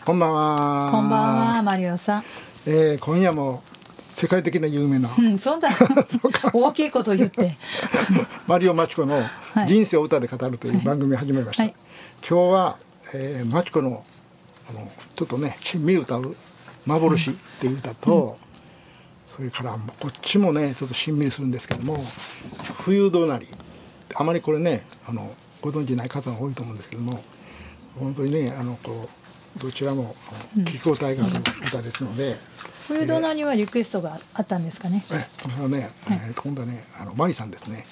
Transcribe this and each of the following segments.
こんばんは。 こんばんは、マリオさん。 今夜も世界的な有名な、 そうだ大きいことを言ってマリオマチコの人生を歌で語るという番組を始めました。今日は、マチコのちょっとねしんみり歌う幻っていう歌と、それからこっちもねちょっとしんみりするんですけども、冬どなり、あまりこれねご存じない方が多いと思うんですけども、本当にねどちらも聞き応えがある歌ですので、 冬どなりはリクエストがあったんですかね。 それはね、今度はねマイさんですね。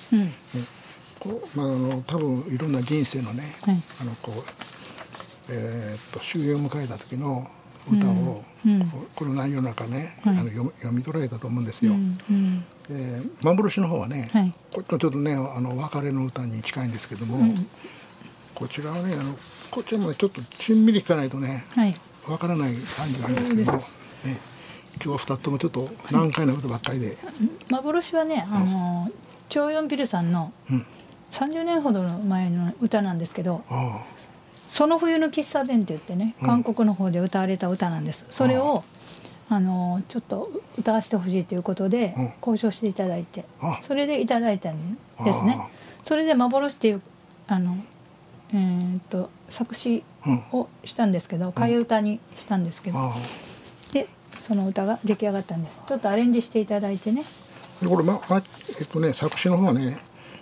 多分いろんな人生のね、終焉を迎えた時の歌を、この内容の中ね、読み取られたと思うんですよ。幻の方はね、こっちのちょっとね別れの歌に近いんですけども、こちらはねこっちもねちょっとしんみり弾かないとねわからない感じがあるんですけども、ね、今日は2つともちょっと難解な歌ばっかりで、 幻はねチョ・ヨンピルさんの30年ほどの前の歌なんですけど、その冬の喫茶店って言ってね、韓国の方で歌われた歌なんです。それをちょっと歌わせてほしいということで交渉していただいて、それでいただいたんですね。それで幻っていう作詞をしたんですけど、替え歌にしたんですけど、でその歌が出来上がったんです。ちょっとアレンジしていただいてね。 これ作詞の方はね、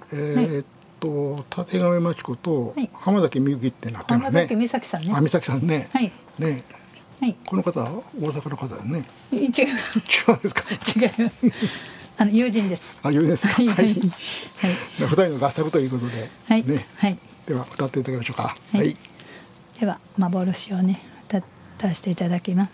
立亀真知子と浜崎みゆきってなってますね。 浜崎美咲さんね。 美咲さんね。ね。この方は大阪の方ですね。 違う。違うんですか。 違う。友人です。 友人ですか。はい。二人の合作ということで。ね。では歌っていただきましょうか。 では幻をね歌わせていただきます。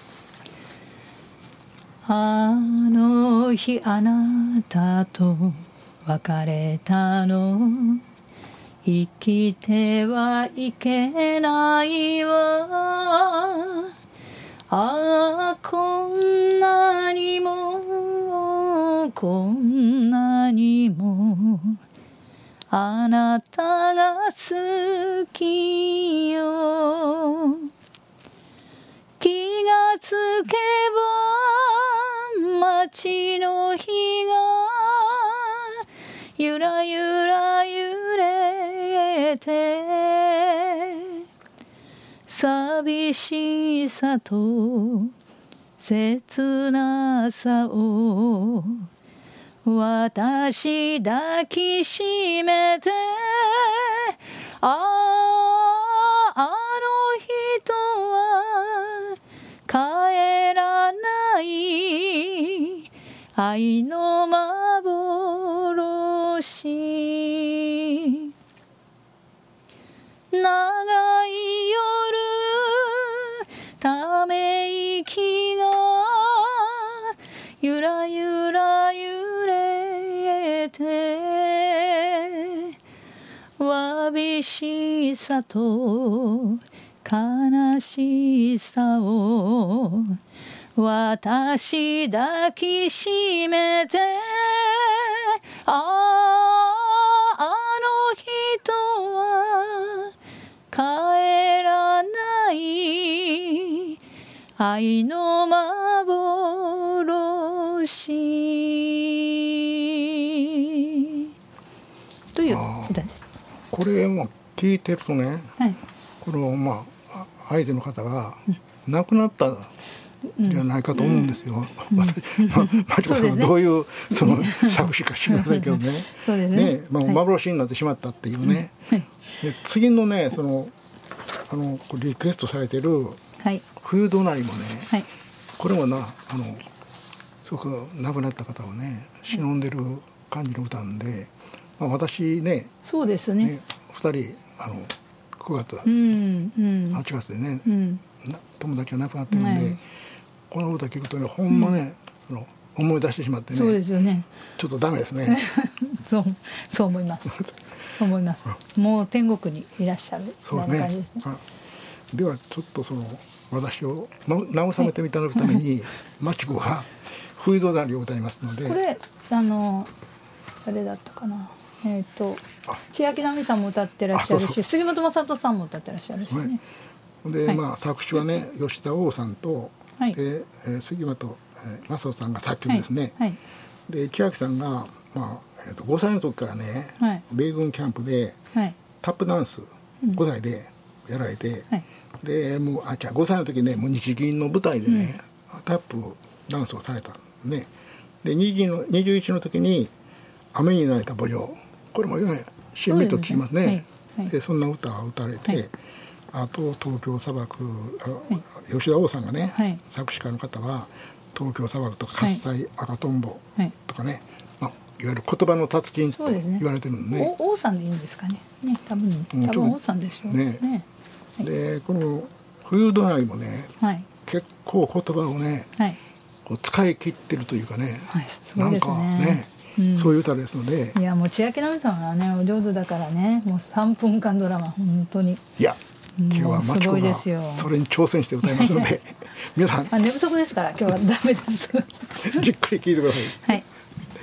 あの日あなたと別れたの、生きてはいけないわ。ああこんなにもこんなにもあなたが好きよ。気がつけば街の日がゆらゆら揺れて、寂しさと切なさを私抱きしめて、あの人は帰らない愛の幻。長い夜ため息がゆらゆら揺れて、わびしさと悲しさを私抱きしめて、あの人は帰らない愛の幻という歌です。 これも聞いてるとね、この相手の方が亡くなったではないかと思うんですよ。マチコさんはどういうその作詞か知りませんけどね。幻になってしまったっていうね。で次のねリクエストされてる冬どなりもね、これもすごく亡くなった方をね忍んでる感じの歌なんで、私ね、 そうですね。 2人9月8月でね友達が亡くなってるんで、この歌聞くとねほんまね思い出してしまってね。 そうですよね。 ちょっとダメですね。 そう思います。思います。もう天国にいらっしゃるみたいな感じですね。 ではちょっと私を慰めてみたためにマチコが冬どなりを歌いますので。 これ誰だったかな。千秋奈美さんも歌ってらっしゃるし、杉本雅人さんも歌ってらっしゃるしね。 で、 はいまあ作詞はね吉田王さんと、 はいで杉本正夫さんが作曲ですね。 はいで千秋さんが、まあ5歳の時からね、 はい米軍キャンプではいタップダンスうん 5歳でやられて、 はいでもう5歳の時ねもう日銀の舞台でね、タップダンスをされたね。で21の時に「雨に慣れた慕情」これもねしんみりと聞きますね。 はいはいでそんな歌を歌われて、 はいあと東京砂漠、吉田王さんがね、 はい作詞家の方は東京砂漠とか喝采、赤とんぼはいとかね、まあ、いわゆる言葉の達人とそうですね言われてるのね。 王さんでいいんですかね。ね、多分うん多分王さんでしょうねね。はいでこの「冬どなり」もねはい結構言葉をねはいこう使い切ってるというかね、 はい、すごいですなんかね。 ね、 うんそういう歌ですので、 いやもう千秋奈美さんはねお上手だからね、もう3分間ドラマ本当に。 いや今日はマチコがもうすごいですよそれに挑戦して歌いますので皆さんあ、寝不足ですから今日はダメです。 じっくり聴いてください。 はい。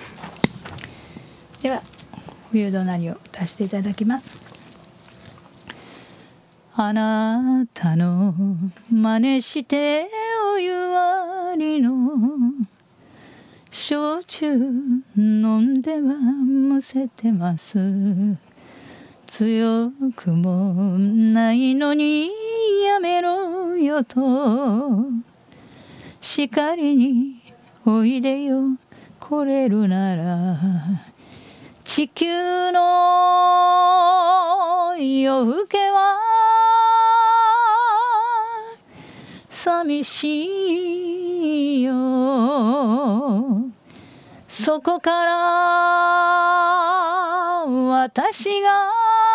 では冬どなりを歌わせていただきます。あなたの真似してお湯割りの焼酎飲んではむせてます。強くもないのにやめろよと叱りにおいでよ来れるなら地球の夜更けは寂しいよ。そこから私が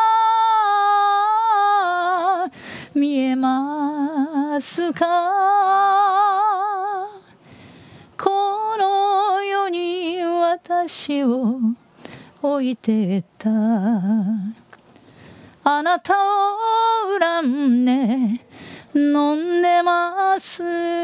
見えますか。この世に私を置いてったあなたを恨んで飲んでます。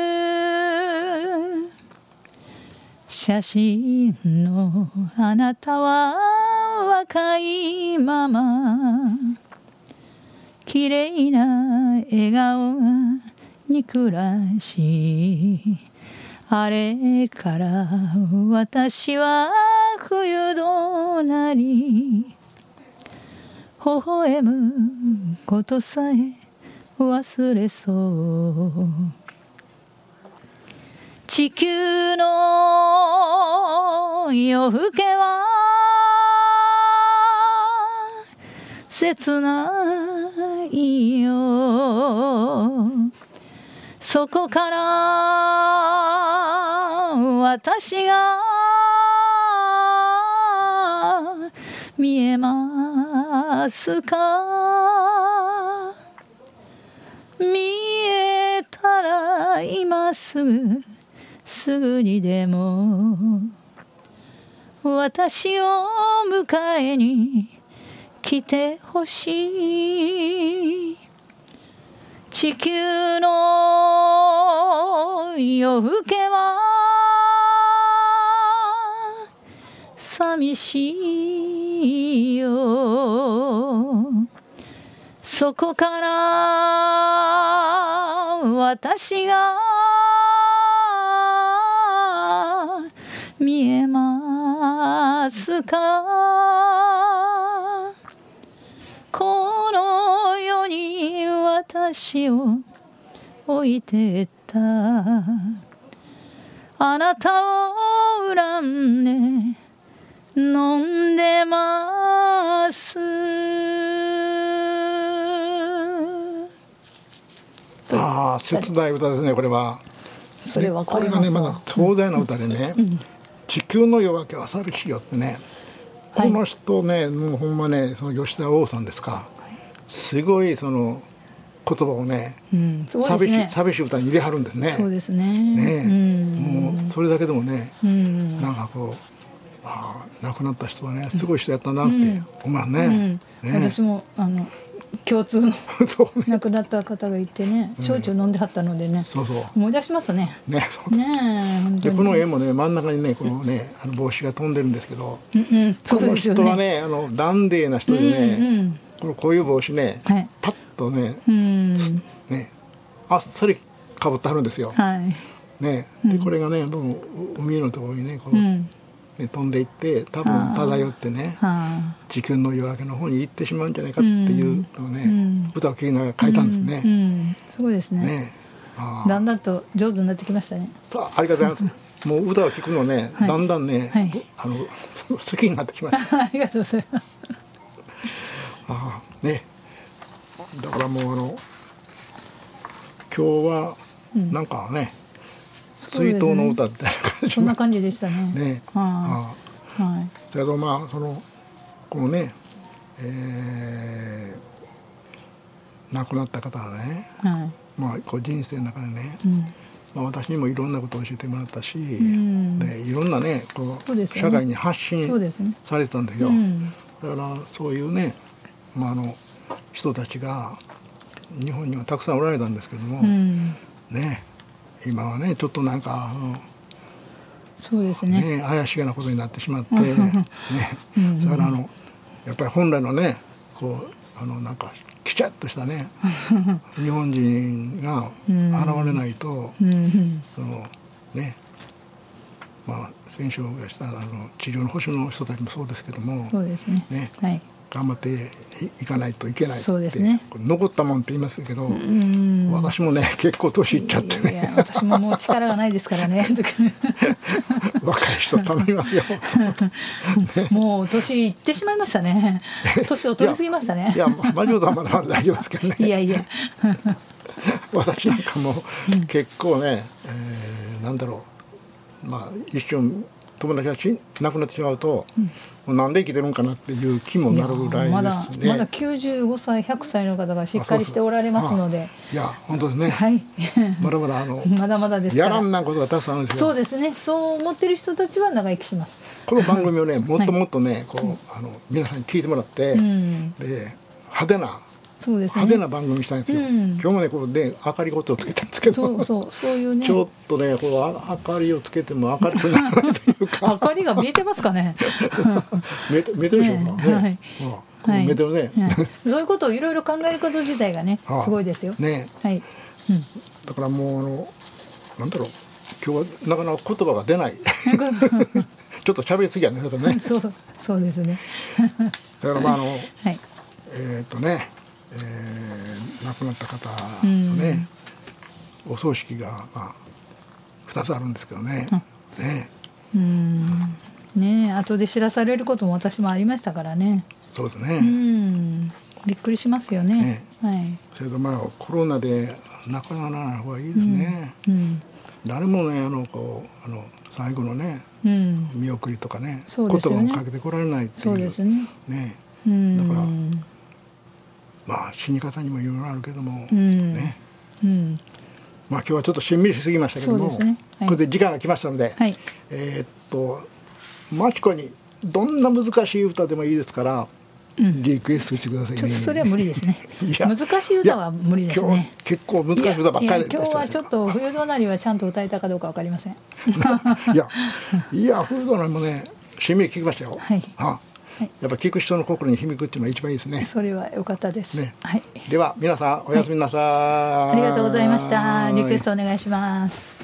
写真のあなたは若いまま綺麗な笑顔が憎らしい。あれから私は冬どなり微笑むことさえ忘れそう。地球の夜更けは切ないよ。そこから私が見えますか。見えたら今すぐすぐにでも私を迎えに来てほしい。地球の夜更けは寂しいよ。そこから私が見えますか。この世に私を置いてったあなたを恨んで飲んでます。 ああ切ない歌ですねこれは。 それわかこれりますがねまだ壮大な歌でね、地球の夜明けは寂しいよってね、この人ねもうほんまねその吉田王さんですか、すごいその言葉をね、 すごいですね。 寂しい歌に入れはるんですね。 そうですね。 もうそれだけでもね、なんかこう亡くなった人はねすごい人やったなって思いますね。 私も共通のそうね亡くなった方がいてね、焼酎飲んではったのでね、 そうそう思い出しますね。 ねそうねえ、本当にでこの絵もね真ん中にねこのね帽子が飛んでるんですけど、 そうこのですよね。 人はねダンディーな人でね、こういう帽子ね、パッとね、ねあっさりかぶってあるんですよ。 はいね、でこれがねどうも海のところにねこう、ね、飛んでいって多分漂ってね地球の夜明けの方に行ってしまうんじゃないかっていうのをね、歌を聴きながら書いたんですね。 すごいですね。だんだんと上手になってきましたね。 ありがとうございます。もう歌を聴くのね、だんだんね、好きになってきました。 ありがとうございます。 ね、だからもう今日はなんかね、追悼の歌みたいな感じ、 そんな感じでしたね。 ね、それとまあこのね、亡くなった方はね、まあこう人生の中でね、まあ私にもいろんなことを教えてもらったし、でいろんなねこう社会に発信されてたんだけど、だからそういうね、まあ人たちが日本にはたくさんおられたんですけども、ね、今はねちょっとなんかそうですね、 怪しげなことになってしまってね、それからやっぱり本来のねこうなんかきちゃっとしたね日本人が現れないと、そのね、まあ先週がした治療の保守の人たちもそうですけども、 そうですね、 頑張っていかないといけないって、残ったもんって言いますけど、私もね結構年いっちゃってね、 いや私ももう力がないですからね若い人頼みますよもう年いってしまいましたね。年を取りすぎましたね。 いやマリオさんまだまだ大丈夫ですけどね。 いやいや私なんかも結構ね、なんだろう、まあ一瞬友達が亡くなってしまうと、なんで生きてるんかなっていう気もなるぐらいですね。 まだ95歳100歳の方がしっかりしておられますので、 いや本当ですね、まだまだまだまだですから、 やらんなことがたくさんあるんですよ。 そうですね、そう思ってる人たちは長生きします。 この番組をねもっともっとねこう皆さんに聞いてもらって、で派手な番組にしたいんですよ。今日もねこれで明かりごとをつけたんですけど、 そういうね、 ちょっとねこう明かりをつけても明るくならないというか明かりが見えてますかね見えてるでしょうかね、見えてるね、 そういうことをいろいろ考えること自体がねすごいですよね。 だからもうなんだろう、今日はなかなか言葉が出ないちょっと喋りすぎやね。 そうですねだからまあ亡くなった方のね、お葬式がまあ2つあるんですけどね。 後で知らされることも私もありましたからね。 そうですね。 びっくりしますよね。 それとまあコロナで亡くならない方がいいですね。誰もねこう最後のね見送りとかね言葉をかけてこられないっていうね。だからまあ死に方にもいろいろあるけどもね。まあ今日はちょっとしんみりしすぎましたけども、これで時間が来ましたので、マチコにどんな難しい歌でもいいですからリクエストしてくださいね。 ちょっとそれは無理ですね。難しい歌は無理ですね。 今日結構難しい歌ばっかり今日はちょっと冬どなりはちゃんと歌えたかどうかわかりませんいや冬どなりもねしんみり聞きましたよ。やっぱ聞く人の心に響くっていうのが一番いいですね。 それは良かったです。 では皆さんおやすみなさい。 ありがとうございました。リクエストお願いします。